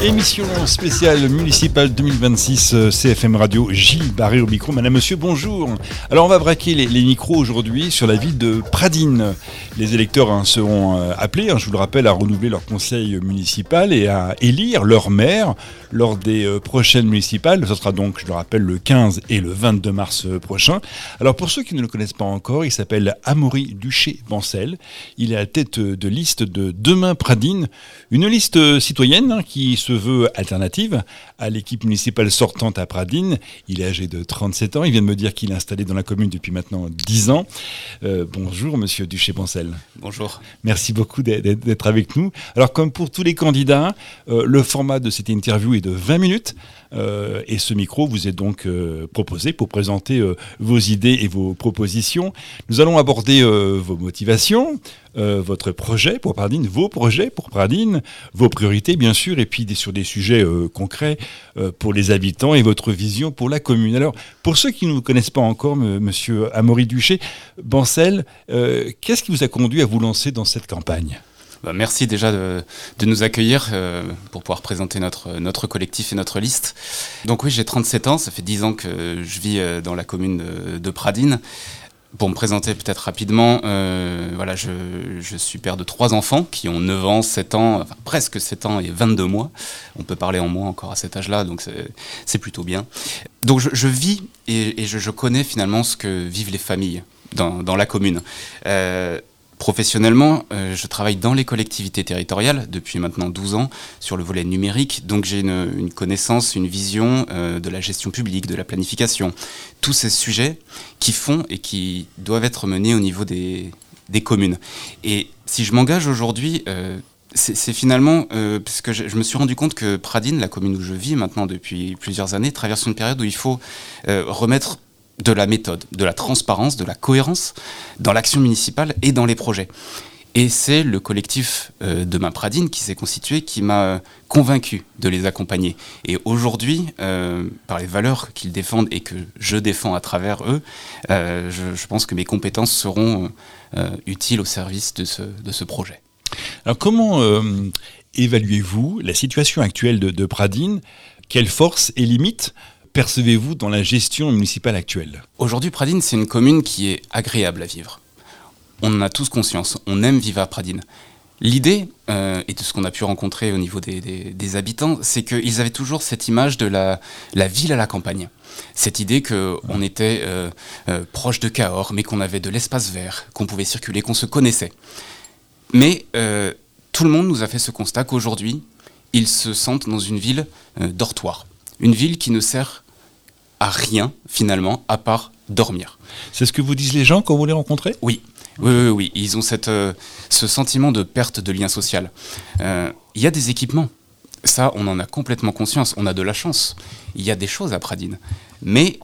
Émission spéciale municipale 2026 CFM Radio, Gilles Barré au micro. Madame, monsieur, bonjour. Alors on va braquer les micros aujourd'hui sur la ville de Pradines. Les électeurs seront appelés, je vous le rappelle, à renouveler leur conseil municipal et à élire leur maire lors des prochaines municipales. Ce sera donc, je le rappelle, le 15 et le 22 mars prochain. Alors pour ceux qui ne le connaissent pas encore, il s'appelle Amaury Duché-Bancel. Il est à la tête de liste de Demain Pradines, une liste citoyenne qui se veut alternative à l'équipe municipale sortante à Pradines. Il est âgé de 37 ans. Il vient de me dire qu'il est installé dans la commune depuis maintenant 10 ans. Bonjour, monsieur Duché-Bancel. Bonjour. Merci beaucoup d'être avec nous. Alors, comme pour tous les candidats, le format de cette interview est de 20 minutes. Et ce micro vous est donc proposé pour présenter vos idées et vos propositions. Nous allons aborder vos motivations, votre projet pour Pradines, vos projets pour Pradines, vos priorités bien sûr, et puis sur des sujets concrets pour les habitants et votre vision pour la commune. Alors, pour ceux qui ne vous connaissent pas encore, monsieur Amaury Duché-Bancel, qu'est-ce qui vous a conduit à vous lancer dans cette campagne ? Merci déjà de nous accueillir pour pouvoir présenter notre collectif et notre liste. Donc oui, j'ai 37 ans, ça fait 10 ans que je vis dans la commune de Pradines. Pour me présenter peut-être rapidement, je suis père de 3 enfants qui ont 9 ans, 7 ans, enfin presque 7 ans et 22 mois. On peut parler en mois encore à cet âge-là, donc c'est plutôt bien. Donc je vis et je connais finalement ce que vivent les familles dans la commune. Professionnellement, je travaille dans les collectivités territoriales depuis maintenant 12 ans sur le volet numérique, donc j'ai une connaissance, une vision de la gestion publique, de la planification, tous ces sujets qui font et qui doivent être menés au niveau des communes. Et si je m'engage aujourd'hui, c'est finalement parce que je me suis rendu compte que Pradines, la commune où je vis maintenant depuis plusieurs années, traverse une période où il faut remettre de la méthode, de la transparence, de la cohérence dans l'action municipale et dans les projets. Et c'est le collectif Demain Pradines qui s'est constitué, qui m'a convaincu de les accompagner. Et aujourd'hui, par les valeurs qu'ils défendent et que je défends à travers eux, je pense que mes compétences seront utiles au service de ce projet. Alors comment évaluez-vous la situation actuelle de Pradines ? Quelles forces et limites percevez-vous dans la gestion municipale actuelle ? Aujourd'hui, Pradines, c'est une commune qui est agréable à vivre. On en a tous conscience, on aime vivre à Pradines. L'idée, et de ce qu'on a pu rencontrer au niveau des habitants, c'est qu'ils avaient toujours cette image de la ville à la campagne. Cette idée qu'on était proche de Cahors, mais qu'on avait de l'espace vert, qu'on pouvait circuler, qu'on se connaissait. Mais tout le monde nous a fait ce constat qu'aujourd'hui, ils se sentent dans une ville dortoir. Une ville qui ne sert à rien, finalement, à part dormir. C'est ce que vous disent les gens quand vous les rencontrez ? Oui. Ils ont ce sentiment de perte de lien social. Il y a des équipements. Ça, on en a complètement conscience. On a de la chance. Il y a des choses à Pradines. Mais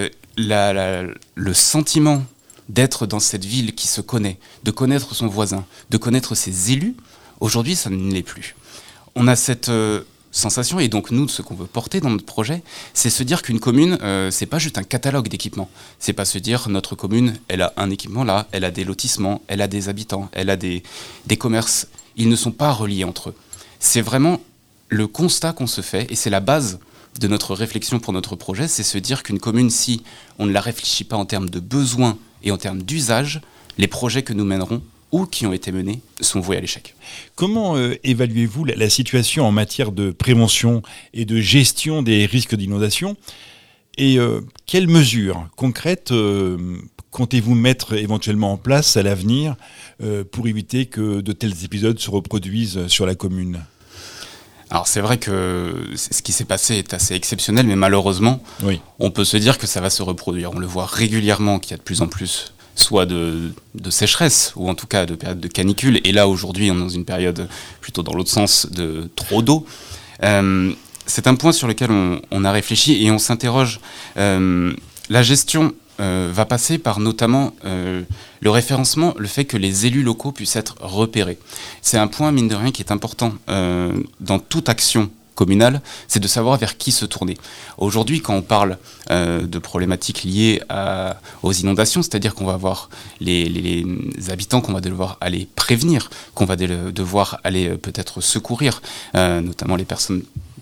le sentiment d'être dans cette ville qui se connaît, de connaître son voisin, de connaître ses élus, aujourd'hui, ça ne l'est plus. On a cette sensation, et donc nous, ce qu'on veut porter dans notre projet, c'est se dire qu'une commune, c'est pas juste un catalogue d'équipements. C'est pas se dire notre commune, elle a un équipement là, elle a des lotissements, elle a des habitants, elle a des commerces. Ils ne sont pas reliés entre eux. C'est vraiment le constat qu'on se fait, et c'est la base de notre réflexion pour notre projet, c'est se dire qu'une commune, si on ne la réfléchit pas en termes de besoins et en termes d'usage, les projets que nous mènerons ou qui ont été menés sont voués à l'échec. Comment évaluez-vous la situation en matière de prévention et de gestion des risques d'inondation ? Et quelles mesures concrètes comptez-vous mettre éventuellement en place à l'avenir pour éviter que de tels épisodes se reproduisent sur la commune ? Alors c'est vrai que ce qui s'est passé est assez exceptionnel, mais malheureusement, on peut se dire que ça va se reproduire. On le voit régulièrement qu'il y a de plus en plus soit de sécheresse, ou en tout cas de période de canicule, et là aujourd'hui on est dans une période plutôt dans l'autre sens de trop d'eau. C'est un point sur lequel on a réfléchi et on s'interroge. La gestion va passer par notamment le référencement, le fait que les élus locaux puissent être repérés. C'est un point, mine de rien, qui est important dans toute action communale, c'est de savoir vers qui se tourner. Aujourd'hui, quand on parle de problématiques liées aux inondations, c'est-à-dire qu'on va avoir les habitants qu'on va devoir aller prévenir, qu'on va devoir aller peut-être secourir, notamment les personnes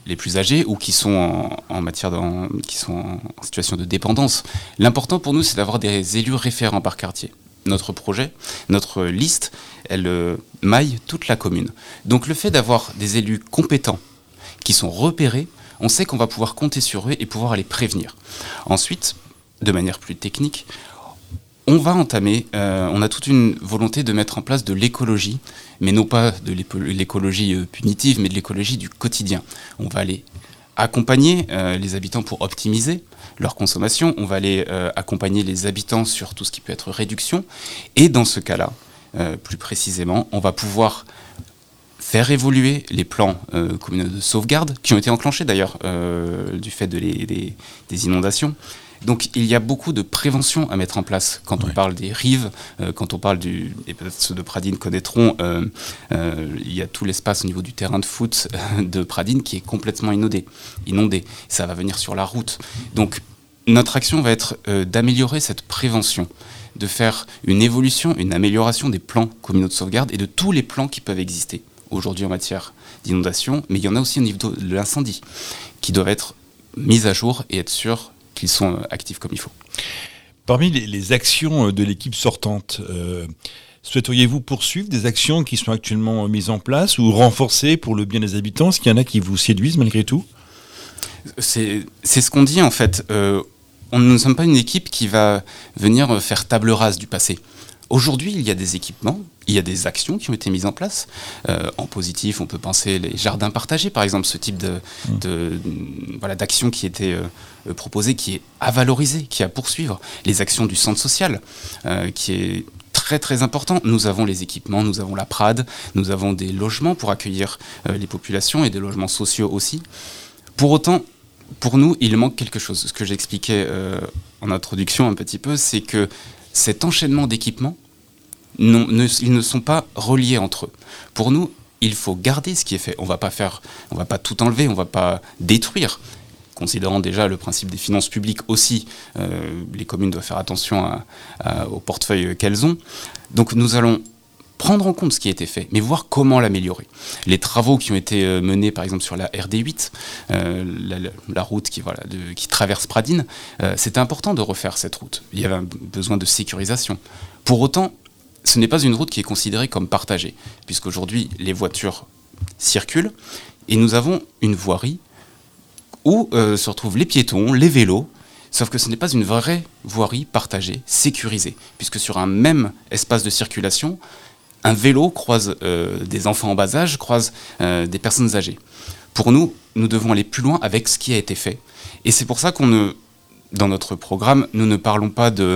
les plus âgés ou qui sont qui sont en situation de dépendance. L'important pour nous, c'est d'avoir des élus référents par quartier. Notre projet, notre liste, elle maille toute la commune. Donc le fait d'avoir des élus compétents qui sont repérés, on sait qu'on va pouvoir compter sur eux et pouvoir les prévenir. Ensuite, de manière plus technique, on va entamer, on a toute une volonté de mettre en place de l'écologie, mais non pas de l'écologie punitive, mais de l'écologie du quotidien. On va aller accompagner les habitants pour optimiser leur consommation, on va aller accompagner les habitants sur tout ce qui peut être réduction, et dans ce cas-là, plus précisément, on va pouvoir faire évoluer les plans communaux de sauvegarde, qui ont été enclenchés d'ailleurs du fait des inondations. Donc il y a beaucoup de prévention à mettre en place quand on parle des rives, quand on parle et peut-être ceux de Pradines connaîtront, il y a tout l'espace au niveau du terrain de foot de Pradines qui est complètement inondé. Ça va venir sur la route. Donc notre action va être d'améliorer cette prévention, de faire une évolution, une amélioration des plans communaux de sauvegarde et de tous les plans qui peuvent exister aujourd'hui en matière d'inondation, mais il y en a aussi au niveau de l'incendie, qui doivent être mis à jour et être sûrs qu'ils sont actifs comme il faut. Parmi les actions de l'équipe sortante, souhaiteriez-vous poursuivre des actions qui sont actuellement mises en place ou renforcées pour le bien des habitants? Est-ce qu'il y en a qui vous séduisent malgré tout? C'est ce qu'on dit en fait. Nous ne sommes pas une équipe qui va venir faire table rase du passé. Aujourd'hui, il y a des équipements, il y a des actions qui ont été mises en place. En positif, on peut penser les jardins partagés, par exemple, ce type d'action qui était proposée, qui est à valoriser, qui est à poursuivre. Les actions du centre social, qui est très très important. Nous avons les équipements, nous avons la Prade, nous avons des logements pour accueillir les populations et des logements sociaux aussi. Pour autant, pour nous, il manque quelque chose. Ce que j'expliquais en introduction un petit peu, c'est que cet enchaînement d'équipements, ils ne sont pas reliés entre eux. Pour nous, il faut garder ce qui est fait. On va pas tout enlever, on va pas détruire. Considérant déjà le principe des finances publiques aussi, les communes doivent faire attention au portefeuille qu'elles ont. Donc nous allons prendre en compte ce qui a été fait, mais voir comment l'améliorer. Les travaux qui ont été menés, par exemple, sur la RD8, la route qui traverse Pradines, c'était important de refaire cette route. Il y avait un besoin de sécurisation. Pour autant, ce n'est pas une route qui est considérée comme partagée, puisqu'aujourd'hui, les voitures circulent, et nous avons une voirie où se retrouvent les piétons, les vélos, sauf que ce n'est pas une vraie voirie partagée, sécurisée, puisque sur un même espace de circulation, un vélo croise des enfants en bas âge, croise des personnes âgées. Pour nous, nous devons aller plus loin avec ce qui a été fait. Et c'est pour ça dans notre programme, nous ne parlons pas de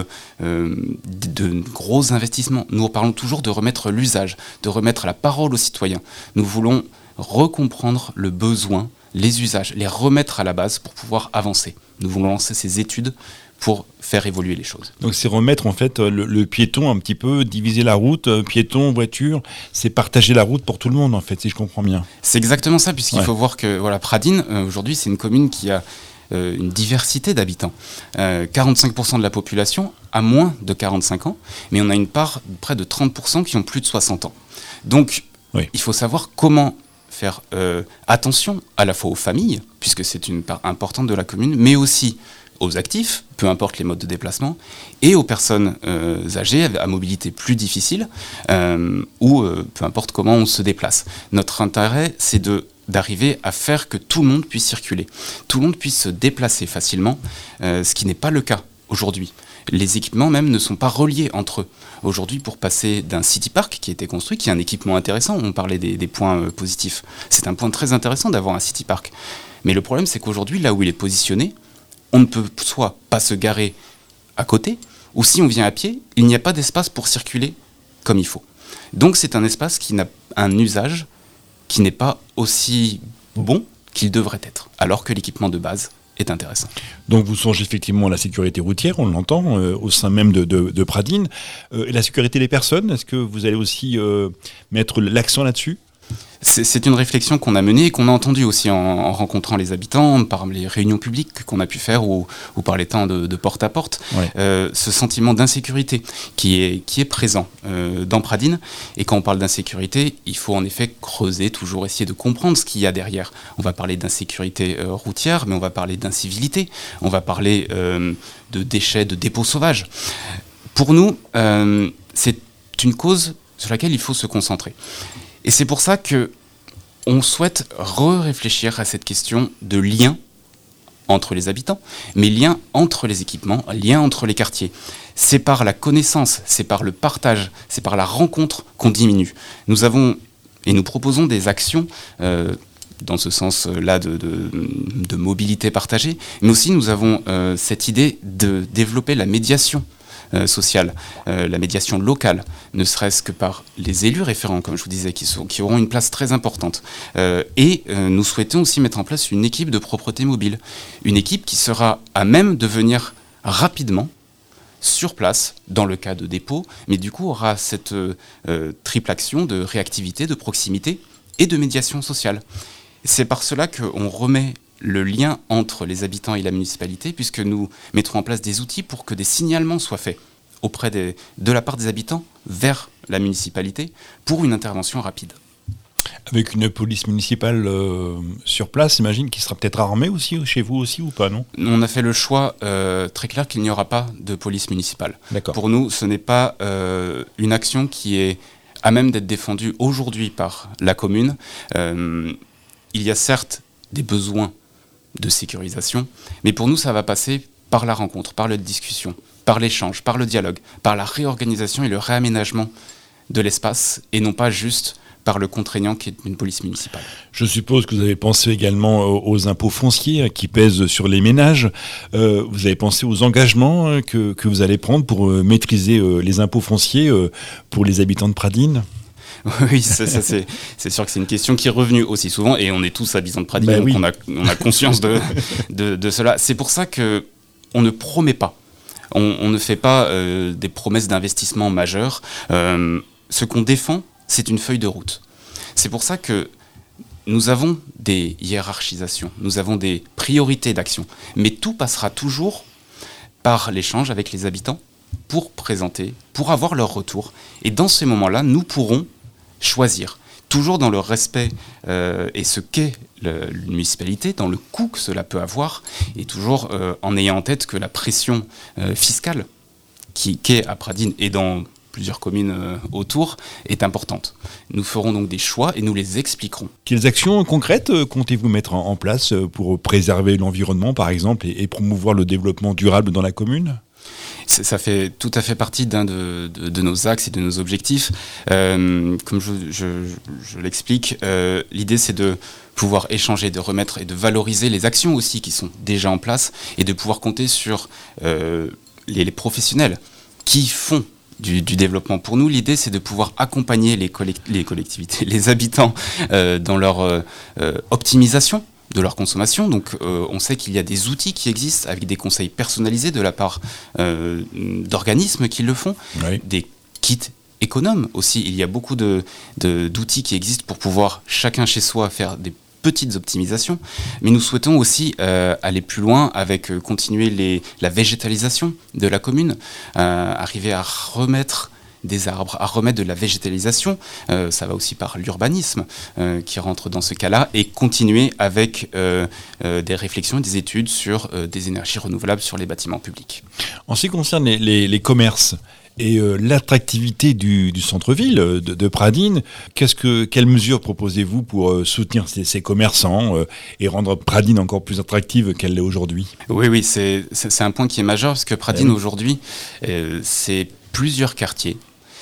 gros investissements. Nous parlons toujours de remettre l'usage, de remettre la parole aux citoyens. Nous voulons recomprendre le besoin, les usages, les remettre à la base pour pouvoir avancer. Nous voulons lancer ces études pour faire évoluer les choses. Donc c'est remettre en fait le piéton un petit peu, diviser la route, piéton, voiture, c'est partager la route pour tout le monde en fait, si je comprends bien. C'est exactement ça, puisqu'il faut voir que Pradines, aujourd'hui, c'est une commune qui a une diversité d'habitants. 45% de la population a moins de 45 ans, mais on a une part de près de 30% qui ont plus de 60 ans. Donc il faut savoir comment faire attention à la fois aux familles, puisque c'est une part importante de la commune, mais aussi aux actifs, peu importe les modes de déplacement, et aux personnes âgées à mobilité plus difficile, ou peu importe comment on se déplace. Notre intérêt, c'est d'arriver à faire que tout le monde puisse circuler, tout le monde puisse se déplacer facilement, ce qui n'est pas le cas aujourd'hui. Les équipements même ne sont pas reliés entre eux. Aujourd'hui, pour passer d'un city park qui a été construit, qui est un équipement intéressant, on parlait des points positifs, c'est un point très intéressant d'avoir un city park. Mais le problème, c'est qu'aujourd'hui, là où il est positionné, on ne peut soit pas se garer à côté, ou si on vient à pied, il n'y a pas d'espace pour circuler comme il faut. Donc c'est un espace qui n'a un usage qui n'est pas aussi bon qu'il devrait être, alors que l'équipement de base est intéressant. Donc vous songez effectivement à la sécurité routière, on l'entend, au sein même de Pradines. Et la sécurité des personnes, est-ce que vous allez aussi mettre l'accent là-dessus ? C'est une réflexion qu'on a menée et qu'on a entendue aussi en rencontrant les habitants, par les réunions publiques qu'on a pu faire ou par les temps de porte-à-porte. Ouais. Ce sentiment d'insécurité qui est présent dans Pradines. Et quand on parle d'insécurité, il faut en effet creuser, toujours essayer de comprendre ce qu'il y a derrière. On va parler d'insécurité routière, mais on va parler d'incivilité, on va parler de déchets, de dépôts sauvages. Pour nous, c'est une cause sur laquelle il faut se concentrer. Et c'est pour ça qu'on souhaite réfléchir à cette question de lien entre les habitants, mais lien entre les équipements, lien entre les quartiers. C'est par la connaissance, c'est par le partage, c'est par la rencontre qu'on diminue. Nous avons et nous proposons des actions dans ce sens-là de mobilité partagée, mais aussi nous avons cette idée de développer la médiation sociale, la médiation locale, ne serait-ce que par les élus référents, comme je vous disais, qui auront une place très importante. Et nous souhaitons aussi mettre en place une équipe de propreté mobile, une équipe qui sera à même de venir rapidement sur place, dans le cas de dépôt, mais du coup aura cette triple action de réactivité, de proximité et de médiation sociale. C'est par cela qu'on remet le lien entre les habitants et la municipalité, puisque nous mettrons en place des outils pour que des signalements soient faits auprès de la part des habitants vers la municipalité pour une intervention rapide. Avec une police municipale sur place, j'imagine, qui sera peut-être armée aussi, chez vous aussi ou pas, non ? On a fait le choix très clair qu'il n'y aura pas de police municipale. D'accord. Pour nous, ce n'est pas une action qui est à même d'être défendue aujourd'hui par la commune. Il y a certes des besoins de sécurisation, mais pour nous, ça va passer par la rencontre, par la discussion, par l'échange, par le dialogue, par la réorganisation et le réaménagement de l'espace, et non pas juste par le contraignant qui est une police municipale. Je suppose que vous avez pensé également aux impôts fonciers qui pèsent sur les ménages. Vous avez pensé aux engagements que vous allez prendre pour maîtriser les impôts fonciers pour les habitants de Pradines ? Oui, c'est sûr que c'est une question qui est revenue aussi souvent, et on est tous habitants de Pradines, donc oui. on a conscience de cela. C'est pour ça qu'on ne promet pas, on ne fait pas des promesses d'investissement majeures. Ce qu'on défend, c'est une feuille de route. C'est pour ça que nous avons des hiérarchisations, nous avons des priorités d'action, mais tout passera toujours par l'échange avec les habitants pour présenter, pour avoir leur retour. Et dans ces moments-là, nous pourrons choisir, toujours dans le respect et ce qu'est une municipalité, dans le coût que cela peut avoir, et toujours en ayant en tête que la pression fiscale qu'est à Pradines et dans plusieurs communes autour est importante. Nous ferons donc des choix et nous les expliquerons. Quelles actions concrètes comptez-vous mettre en place pour préserver l'environnement, par exemple, et promouvoir le développement durable dans la commune ? Ça fait tout à fait partie d'un de nos axes et de nos objectifs. Comme je l'explique, l'idée c'est de pouvoir échanger, de remettre et de valoriser les actions aussi qui sont déjà en place, et de pouvoir compter sur les professionnels qui font du développement. Pour nous, l'idée, c'est de pouvoir accompagner les collectivités, les habitants dans leur optimisation de leur consommation. Donc, on sait qu'il y a des outils qui existent avec des conseils personnalisés de la part d'organismes qui le font, oui. Des kits économes aussi. Il y a beaucoup d'outils qui existent pour pouvoir, chacun chez soi, faire des petites optimisations, mais nous souhaitons aussi aller plus loin avec continuer la végétalisation de la commune, arriver à remettre des arbres, à remettre de la végétalisation, ça va aussi par l'urbanisme qui rentre dans ce cas-là, et continuer avec des réflexions et des études sur des énergies renouvelables sur les bâtiments publics. En ce qui concerne les commerces, et l'attractivité du centre-ville de Pradines, quelles mesures proposez-vous pour soutenir ces commerçants et rendre Pradines encore plus attractive qu'elle l'est aujourd'hui ? Oui, c'est un point qui est majeur, parce que Pradines aujourd'hui, c'est plusieurs quartiers.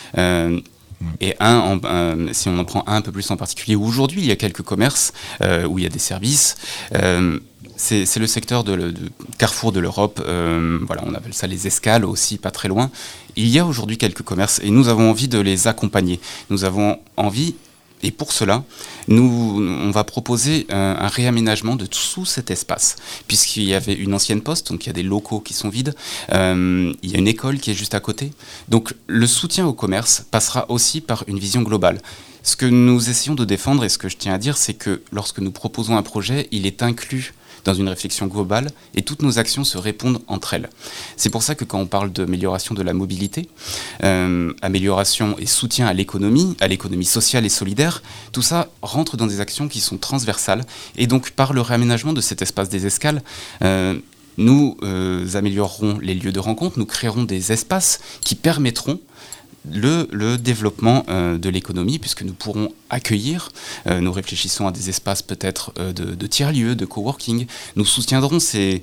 Et si on en prend un peu plus en particulier, où aujourd'hui il y a quelques commerces, où il y a des services, c'est le secteur de carrefour de l'Europe, voilà, on appelle ça les escales aussi, pas très loin. Il y a aujourd'hui quelques commerces et nous avons envie de les accompagner. Nous avons envie Et pour cela, on va proposer un réaménagement de tout cet espace, puisqu'il y avait une ancienne poste, donc il y a des locaux qui sont vides, il y a une école qui est juste à côté. Donc le soutien au commerce passera aussi par une vision globale. Ce que nous essayons de défendre, et ce que je tiens à dire, c'est que lorsque nous proposons un projet, il est inclus dans une réflexion globale, et toutes nos actions se répondent entre elles. C'est pour ça que quand on parle d'amélioration de la mobilité, amélioration et soutien à l'économie sociale et solidaire, tout ça rentre dans des actions qui sont transversales, et donc par le réaménagement de cet espace des escales, nous améliorerons les lieux de rencontre, nous créerons des espaces qui permettront le développement de l'économie, puisque nous pourrons accueillir, nous réfléchissons à des espaces peut-être de tiers-lieux, de coworking, nous soutiendrons ces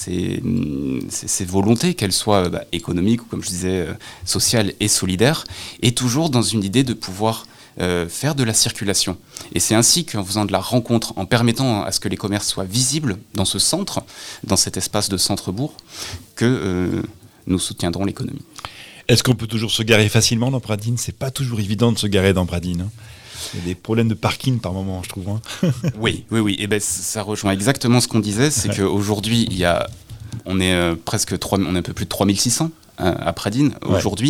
volontés, qu'elles soient économiques ou, comme je disais, sociales et solidaires, et toujours dans une idée de pouvoir faire de la circulation. Et c'est ainsi qu'en faisant de la rencontre, en permettant à ce que les commerces soient visibles dans ce centre, dans cet espace de centre-bourg, que nous soutiendrons l'économie. Est-ce qu'on peut toujours se garer facilement dans Pradines ? C'est pas toujours évident de se garer dans Pradines. Hein. Il y a des problèmes de parking par moment, je trouve. Hein. Oui. Et ben, ça rejoint exactement ce qu'on disait, c'est qu'aujourd'hui, on est un peu plus de 3600 à Pradines. Ouais. Aujourd'hui,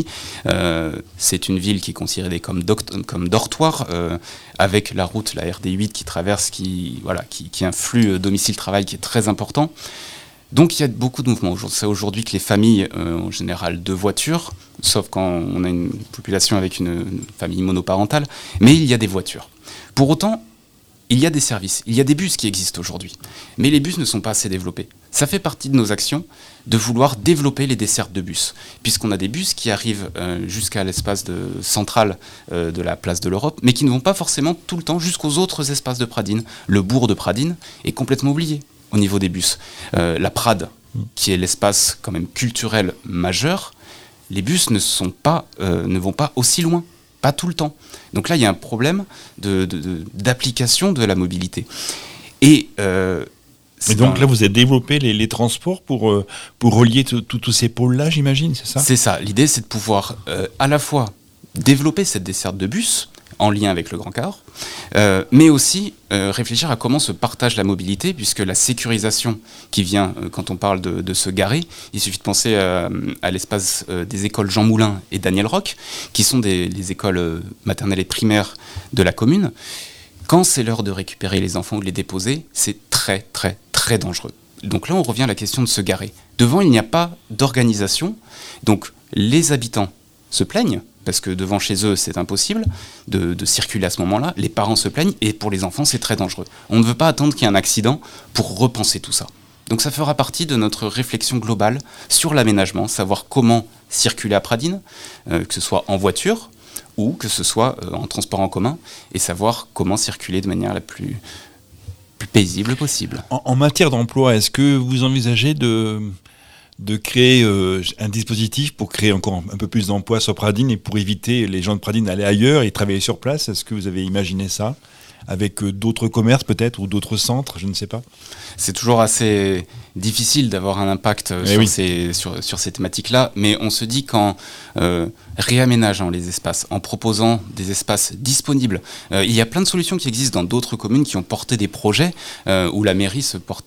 c'est une ville qui est considérée comme dortoir, avec la route, la RD8 qui traverse, qui a un flux domicile-travail qui est très important. Donc il y a beaucoup de mouvements. C'est aujourd'hui que les familles ont en général 2 voitures, sauf quand on a une population avec une famille monoparentale, mais il y a des voitures. Pour autant, il y a des services, il y a des bus qui existent aujourd'hui, mais les bus ne sont pas assez développés. Ça fait partie de nos actions de vouloir développer les dessertes de bus, puisqu'on a des bus qui arrivent jusqu'à l'espace central de la place de l'Europe, mais qui ne vont pas forcément tout le temps jusqu'aux autres espaces de Pradines. Le bourg de Pradines est complètement oublié au niveau des bus. La Prade, qui est l'espace quand même culturel majeur, les bus ne vont pas aussi loin, pas tout le temps. Donc là, il y a un problème d'application de la mobilité. Et donc là, vous avez développé les transports pour relier tous ces pôles-là, j'imagine, c'est ça ? C'est ça. L'idée, c'est de pouvoir à la fois développer cette desserte de bus, en lien avec le Grand Cahors, mais aussi réfléchir à comment se partage la mobilité, puisque la sécurisation qui vient quand on parle de se garer, il suffit de penser à l'espace des écoles Jean Moulin et Daniel Roch, qui sont les écoles maternelles et primaires de la commune. Quand c'est l'heure de récupérer les enfants ou de les déposer, c'est très très très dangereux. Donc là, on revient à la question de se garer. Devant, il n'y a pas d'organisation, donc les habitants se plaignent, parce que devant chez eux, c'est impossible de circuler à ce moment-là. Les parents se plaignent, et pour les enfants, c'est très dangereux. On ne veut pas attendre qu'il y ait un accident pour repenser tout ça. Donc ça fera partie de notre réflexion globale sur l'aménagement, savoir comment circuler à Pradines, que ce soit en voiture ou que ce soit en transport en commun, et savoir comment circuler de manière la plus paisible possible. En matière d'emploi, est-ce que vous envisagez de créer un dispositif pour créer encore un peu plus d'emplois sur Pradines et pour éviter les gens de Pradines d'aller ailleurs et travailler sur place? Est-ce que vous avez imaginé ça avec d'autres commerces peut-être ou d'autres centres, je ne sais pas? C'est toujours assez difficile d'avoir un impact sur ces thématiques-là, mais on se dit qu'en réaménageant les espaces, en proposant des espaces disponibles, il y a plein de solutions qui existent dans d'autres communes qui ont porté des projets où la mairie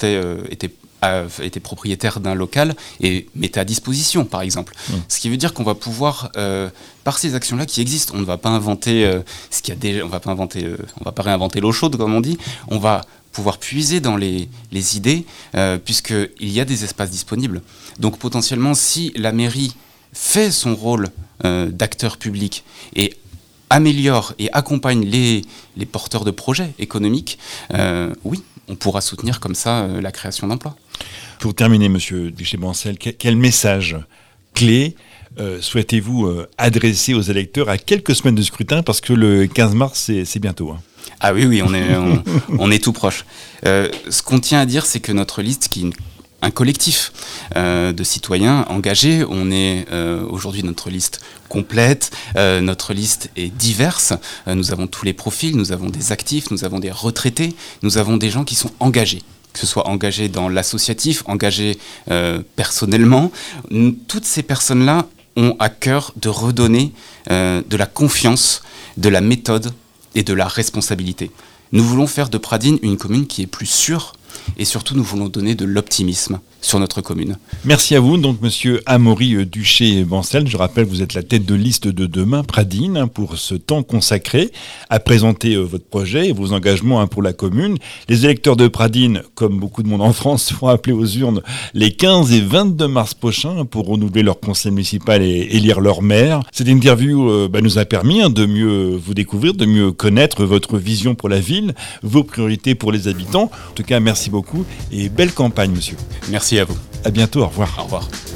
était propriétaire d'un local et mettait à disposition, par exemple. Ce qui veut dire qu'on va pouvoir, par ces actions-là qui existent, on ne va pas inventer on va pas réinventer l'eau chaude, comme on dit, on va pouvoir puiser dans les idées, puisqu'il y a des espaces disponibles. Donc potentiellement, si la mairie fait son rôle d'acteur public et améliore et accompagne les porteurs de projets économiques, oui, on pourra soutenir comme ça la création d'emplois. Pour terminer, Monsieur Deschet-Bancel, quel message clé souhaitez-vous adresser aux électeurs à quelques semaines de scrutin, parce que le 15 mars, c'est bientôt. Hein. Ah oui, on est tout proche. Ce qu'on tient à dire, c'est que notre liste, qui est un collectif de citoyens engagés, on est aujourd'hui notre liste complète, notre liste est diverse, nous avons tous les profils, nous avons des actifs, nous avons des retraités, nous avons des gens qui sont engagés, que ce soit engagés dans l'associatif, engagés personnellement. Toutes ces personnes-là ont à cœur de redonner de la confiance, de la méthode et de la responsabilité. Nous voulons faire de Pradines une commune qui est plus sûre et surtout nous voulons donner de l'optimisme sur notre commune. Merci à vous, donc monsieur Amaury Duché-Bancel. Je rappelle que vous êtes la tête de liste de demain, Pradines, pour ce temps consacré à présenter votre projet et vos engagements pour la commune. Les électeurs de Pradines, comme beaucoup de monde en France, seront appelés aux urnes les 15 et 22 mars prochains pour renouveler leur conseil municipal et élire leur maire. Cette interview nous a permis de mieux vous découvrir, de mieux connaître votre vision pour la ville, vos priorités pour les habitants. En tout cas, merci beaucoup et belle campagne, monsieur. Merci à vous. À bientôt, au revoir. Au revoir.